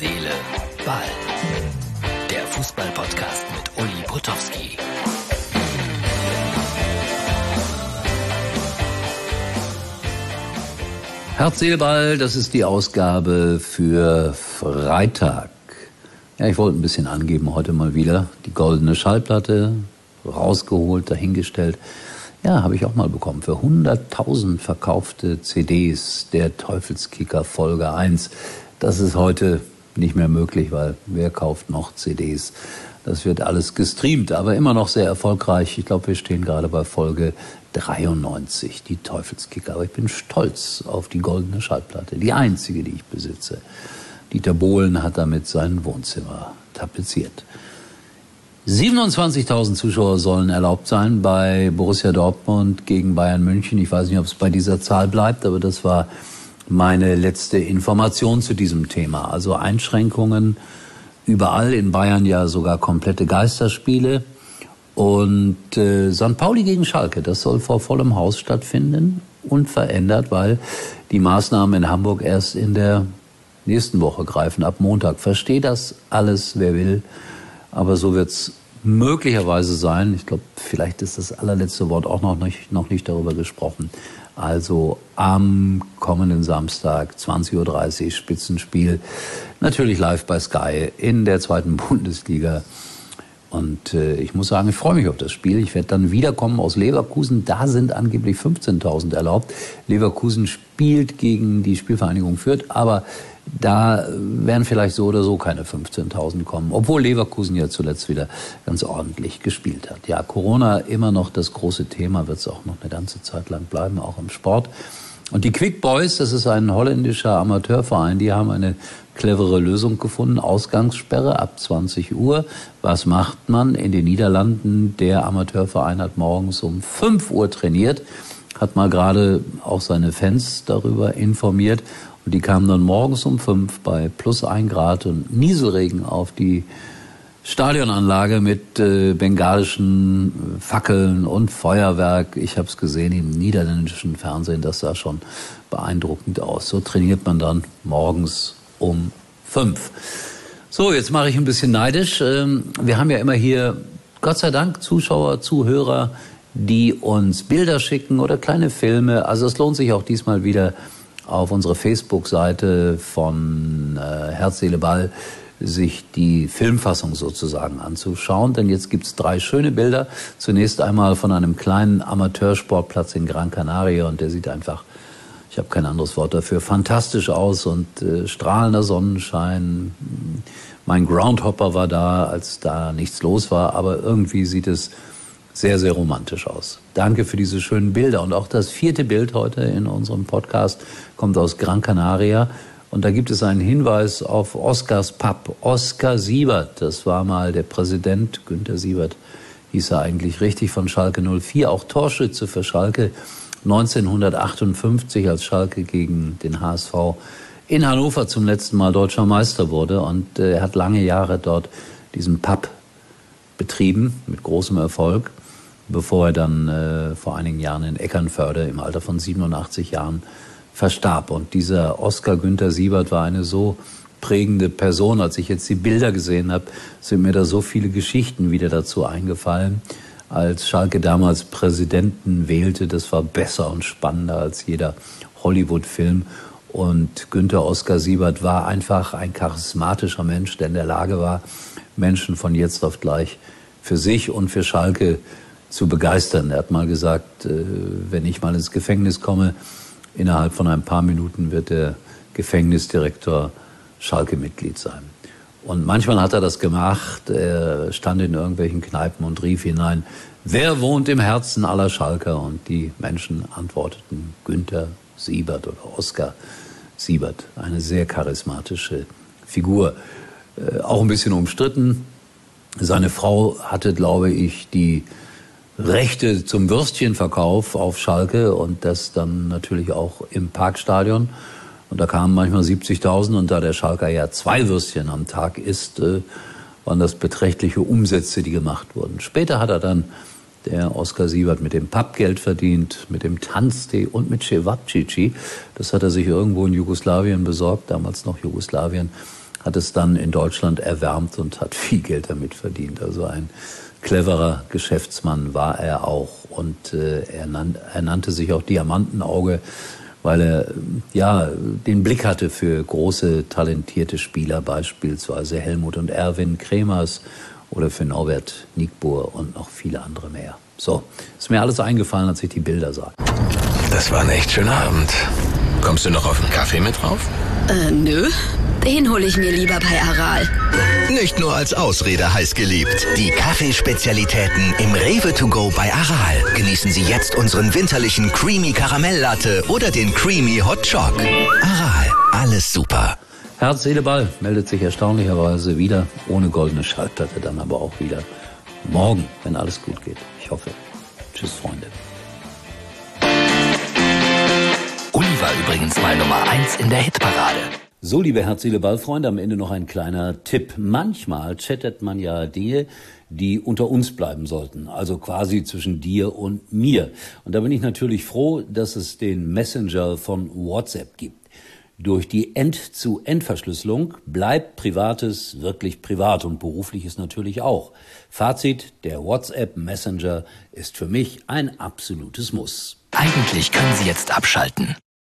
Seele, Ball. Der Fußball-Podcast mit Uli Potowski. Herz, Seele, Ball, das ist die Ausgabe für Freitag. Ja, ich wollte ein bisschen angeben heute mal wieder. Die goldene Schallplatte, rausgeholt, dahingestellt. Ja, habe ich auch mal bekommen. Für 100.000 verkaufte CDs, der Teufelskicker Folge 1. Das ist heute nicht mehr möglich, weil wer kauft noch CDs? Das wird alles gestreamt, aber immer noch sehr erfolgreich. Ich glaube, wir stehen gerade bei Folge 93, die Teufelskicker. Aber ich bin stolz auf die goldene Schallplatte, die einzige, die ich besitze. Dieter Bohlen hat damit sein Wohnzimmer tapeziert. 27.000 Zuschauer sollen erlaubt sein bei Borussia Dortmund gegen Bayern München. Ich weiß nicht, ob es bei dieser Zahl bleibt, aber das war meine letzte Information zu diesem Thema. Also Einschränkungen überall, in Bayern ja sogar komplette Geisterspiele. Und St. Pauli gegen Schalke, das soll vor vollem Haus stattfinden, unverändert, weil die Maßnahmen in Hamburg erst in der nächsten Woche greifen, ab Montag. Verstehe das alles, wer will. Aber so wird's möglicherweise sein. Ich glaube, vielleicht ist das allerletzte Wort auch noch nicht darüber gesprochen. Also am kommenden Samstag, 20.30 Uhr, Spitzenspiel. Natürlich live bei Sky in der 2. Bundesliga. Und ich muss sagen, ich freue mich auf das Spiel. Ich werde dann wiederkommen aus Leverkusen. Da sind angeblich 15.000 erlaubt. Leverkusen spielt gegen die Spielvereinigung Fürth, aber da werden vielleicht so oder so keine 15.000 kommen, obwohl Leverkusen ja zuletzt wieder ganz ordentlich gespielt hat. Ja, Corona immer noch das große Thema, wird es auch noch eine ganze Zeit lang bleiben, auch im Sport. Und die Quick Boys, das ist ein holländischer Amateurverein, die haben eine clevere Lösung gefunden. Ausgangssperre ab 20 Uhr. Was macht man in den Niederlanden? Der Amateurverein hat morgens um 5 Uhr trainiert, hat mal gerade auch seine Fans darüber informiert. Und die kamen dann morgens um 5 bei plus 1 Grad und Nieselregen auf die Stadionanlage mit bengalischen Fackeln und Feuerwerk. Ich habe es gesehen im niederländischen Fernsehen, das sah schon beeindruckend aus. So trainiert man dann morgens um 5. So, jetzt mache ich ein bisschen neidisch. Wir haben ja immer hier, Gott sei Dank, Zuschauer, Zuhörer, die uns Bilder schicken oder kleine Filme. Also es lohnt sich auch diesmal wieder auf unserer Facebook-Seite von Herz, Seele, Ball sich die Filmfassung sozusagen anzuschauen. Denn jetzt gibt's 3 schöne Bilder. Zunächst einmal von einem kleinen Amateursportplatz in Gran Canaria. Und der sieht einfach, ich habe kein anderes Wort dafür, fantastisch aus. Und strahlender Sonnenschein. Mein Groundhopper war da, als da nichts los war. Aber irgendwie sieht es sehr, sehr romantisch aus. Danke für diese schönen Bilder. Und auch das 4. Bild heute in unserem Podcast kommt aus Gran Canaria. Und da gibt es einen Hinweis auf Oskars Pub. Oskar Siebert, das war mal der Präsident. Günter Siebert hieß er eigentlich richtig, von Schalke 04. Auch Torschütze für Schalke 1958, als Schalke gegen den HSV in Hannover zum letzten Mal deutscher Meister wurde. Und er hat lange Jahre dort diesen Pub betrieben, mit großem Erfolg, bevor er dann vor einigen Jahren in Eckernförde im Alter von 87 Jahren verstarb. Und dieser Oskar Günther Siebert war eine so prägende Person. Als ich jetzt die Bilder gesehen habe, sind mir da so viele Geschichten wieder dazu eingefallen. Als Schalke damals Präsidenten wählte, das war besser und spannender als jeder Hollywood-Film. Und Günther Oskar Siebert war einfach ein charismatischer Mensch, der in der Lage war, Menschen von jetzt auf gleich für sich und für Schalke zu begeistern. Er hat mal gesagt, wenn ich mal ins Gefängnis komme, innerhalb von ein paar Minuten wird der Gefängnisdirektor Schalke-Mitglied sein. Und manchmal hat er das gemacht. Er stand in irgendwelchen Kneipen und rief hinein, wer wohnt im Herzen aller Schalker? Und die Menschen antworteten Günther Siebert oder Oskar Siebert. Eine sehr charismatische Figur. Auch ein bisschen umstritten. Seine Frau hatte, glaube ich, die Rechte zum Würstchenverkauf auf Schalke und das dann natürlich auch im Parkstadion. Und da kamen manchmal 70.000 und da der Schalker ja 2 Würstchen am Tag isst, waren das beträchtliche Umsätze, die gemacht wurden. Später hat er dann Der Oskar Siebert mit dem Pappgeld verdient, mit dem Tanztee und mit Cevapcici. Das hat er sich irgendwo in Jugoslawien besorgt, damals noch Jugoslawien, hat es dann in Deutschland erwärmt und hat viel Geld damit verdient. Also ein cleverer Geschäftsmann war er auch. Und er nannte sich auch Diamantenauge, weil er den Blick hatte für große, talentierte Spieler, beispielsweise Helmut und Erwin Kremers oder für Norbert Nickbohr und noch viele andere mehr. So, ist mir alles eingefallen, als ich die Bilder sah. Das war ein echt schöner Abend. Kommst du noch auf einen Kaffee mit drauf? Nö. Den hole ich mir lieber bei Aral. Nicht nur als Ausrede heiß geliebt. Die Kaffeespezialitäten im Rewe to go bei Aral. Genießen Sie jetzt unseren winterlichen Creamy Karamell Latte oder den Creamy Hot Choc. Aral, alles super. Herz, Seele, Ball meldet sich erstaunlicherweise wieder, ohne goldene Schallplatte, dann aber auch wieder morgen, wenn alles gut geht. Ich hoffe. Tschüss, Freunde. Uli war übrigens mal Nummer 1 in der Hitparade. So, liebe Herz, Seele, Ball Freunde, am Ende noch ein kleiner Tipp. Manchmal chattet man ja Dinge, die unter uns bleiben sollten, also quasi zwischen dir und mir. Und da bin ich natürlich froh, dass es den Messenger von WhatsApp gibt. Durch die End-zu-End-Verschlüsselung bleibt Privates wirklich privat und Berufliches natürlich auch. Fazit, der WhatsApp Messenger ist für mich ein absolutes Muss. Eigentlich können Sie jetzt abschalten.